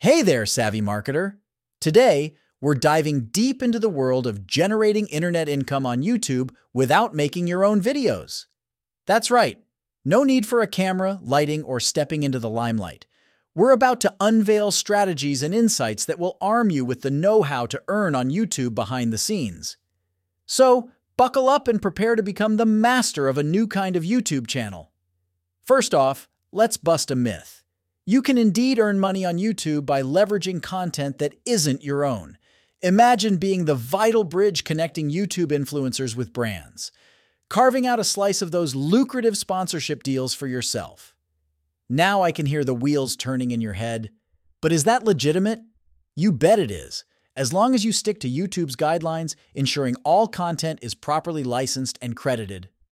Hey there, savvy marketer. Today, we're diving deep into the world of generating internet income on YouTube without making your own videos. That's right. No need for a camera, lighting, or stepping into the limelight. We're about to unveil strategies and insights that will arm you with the know-how to earn on YouTube behind the scenes. So, buckle up and prepare to become the master of a new kind of YouTube channel. First off, let's bust a myth. You can indeed earn money on YouTube by leveraging content that isn't your own. Imagine being the vital bridge connecting YouTube influencers with brands, carving out a slice of those lucrative sponsorship deals for yourself. Now I can hear the wheels turning in your head. But is that legitimate? You bet it is, as long as you stick to YouTube's guidelines, ensuring all content is properly licensed and credited.